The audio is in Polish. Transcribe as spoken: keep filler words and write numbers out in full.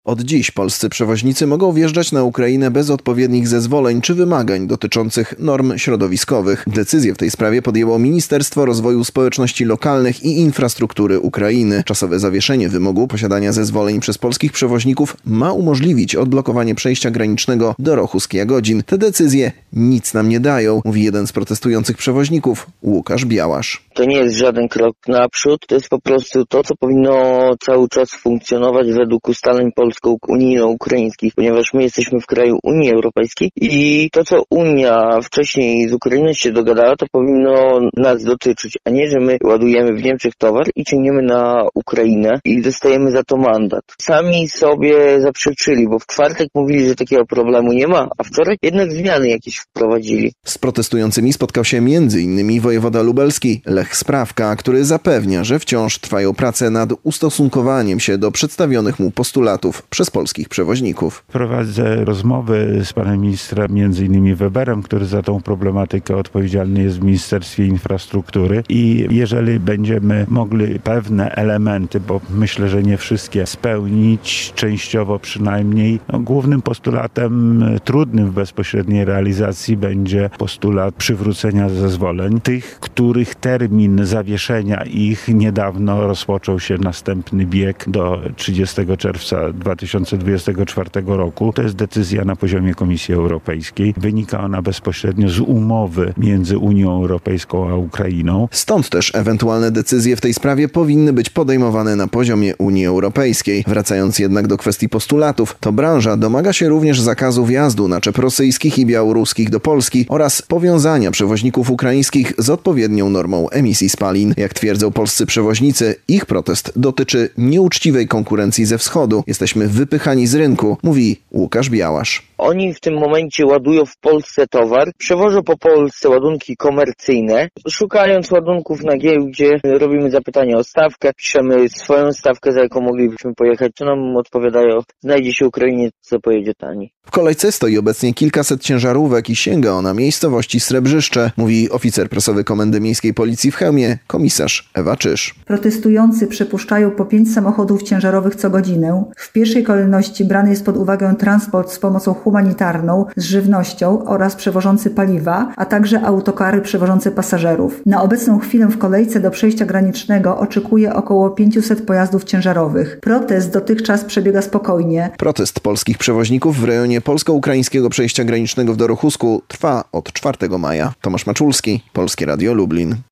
Od dziś polscy przewoźnicy mogą wjeżdżać na Ukrainę bez odpowiednich zezwoleń czy wymagań dotyczących norm środowiskowych. Decyzję w tej sprawie podjęło Ministerstwo Rozwoju Społeczności Lokalnych i Infrastruktury Ukrainy. Czasowe zawieszenie wymogu posiadania zezwoleń przez polskich przewoźników ma umożliwić odblokowanie przejścia granicznego do Rochusk-Jagodzin. Te decyzje nic nam nie dają, mówi jeden z protestujących przewoźników, Łukasz Białasz. To nie jest żaden krok naprzód, to jest po prostu to, co powinno cały czas funkcjonować według ustaleń polsko-unijno-ukraińskich, ponieważ my jesteśmy w kraju Unii Europejskiej i to, co Unia wcześniej z Ukrainą się dogadała, to powinno nas dotyczyć, a nie, że my ładujemy w Niemczech towar i ciągniemy na Ukrainę i dostajemy za to mandat. Sami sobie zaprzeczyli, bo w czwartek mówili, że takiego problemu nie ma, a wczoraj jednak zmiany jakieś wprowadzili. Z protestującymi spotkał się między innymi wojewoda lubelski Lech Sprawka, który zapewnia, że wciąż trwają prace nad ustosunkowaniem się do przedstawionych mu postulatów przez polskich przewoźników. Prowadzę rozmowy z panem ministrem, między innymi Weberem, który za tą problematykę odpowiedzialny jest w Ministerstwie Infrastruktury i jeżeli będziemy mogli pewne elementy, bo myślę, że nie wszystkie, spełnić, częściowo przynajmniej, no, głównym postulatem trudnym w bezpośredniej realizacji będzie postulat przywrócenia zezwoleń. Tych, których termin zawieszenia ich niedawno rozpoczął się następny bieg do trzydziestego czerwca dwa tysiące dwudziestego czwartego roku. To jest decyzja na poziomie Komisji Europejskiej. Wynika ona bezpośrednio z umowy między Unią Europejską a Ukrainą. Stąd też ewentualne decyzje w tej sprawie powinny być podejmowane na poziomie Unii Europejskiej. Wracając jednak do kwestii postulatów, to branża domaga się również zakazu wjazdu naczep rosyjskich i białoruskich do Polski oraz powiązania przewoźników ukraińskich z odpowiednią normą emisji spalin. Jak twierdzą polscy przewoźnicy, ich protest dotyczy nieuczciwej konkurencji ze wschodu. Jesteśmy wypychani z rynku, mówi Łukasz Białasz. Oni w tym momencie ładują w Polsce towar, przewożą po Polsce ładunki komercyjne. Szukając ładunków na giełdzie, robimy zapytanie o stawkę, piszemy swoją stawkę, za jaką moglibyśmy pojechać. To nam odpowiadają, znajdzie się Ukrainiec, co pojedzie taniej. W kolejce stoi obecnie kilkaset ciężarówek i sięga ona miejscowości Srebrzyszcze, mówi oficer prasowy Komendy Miejskiej Policji w Chełmie, komisarz Ewa Czysz. Protestujący przepuszczają po pięć samochodów ciężarowych co godzinę. W pierwszej kolejności brany jest pod uwagę transport z pomocą humanitarną, z żywnością oraz przewożący paliwa, a także autokary przewożące pasażerów. Na obecną chwilę w kolejce do przejścia granicznego oczekuje około pięćset pojazdów ciężarowych. Protest dotychczas przebiega spokojnie. Protest polskich przewoźników w rejonie polsko-ukraińskiego przejścia granicznego w Dorochusku trwa od czwartego maja. Tomasz Maczulski, Polskie Radio Lublin.